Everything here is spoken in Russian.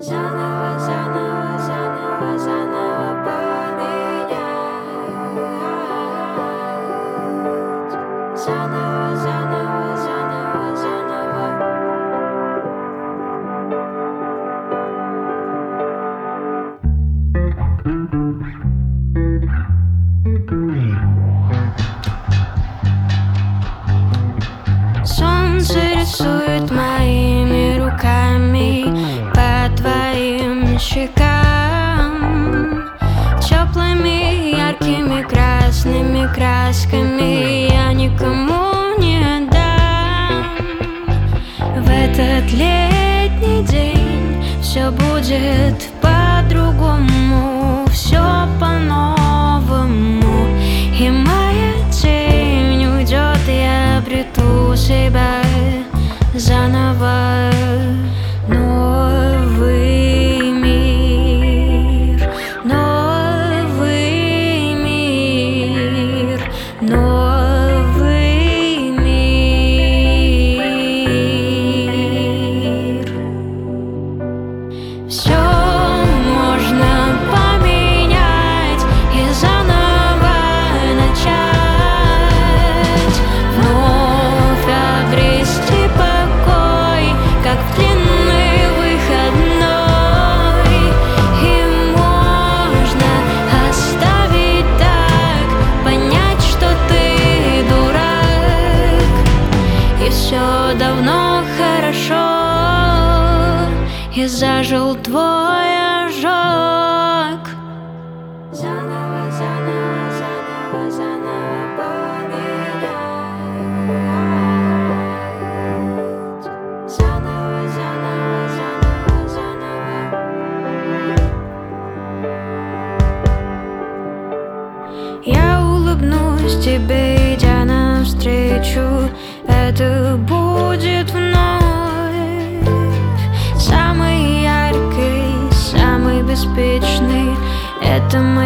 Заново, заново, заново, заново поменять. Заново, заново, заново, заново. Солнце рисует моими руками по твоим щекам теплыми, яркими, красными красками. Я никому не дам. В этот летний день все будет по-другому, все по-новому. И моя тень уйдет, я обрету себя заново. Новый мир, новый мир, новый мир. Все можно поменять и заново начать, вновь обрести покой, как в длинный выходной. И можно оставить так, понять, что ты дурак, и все давно хорошо, и зажил твой ожог. Заново, заново, заново, заново поменять. Заново, заново, заново, заново. Я улыбнусь тебе, идя навстречу. Это будет вновь самый яркий, самый беспечный. Это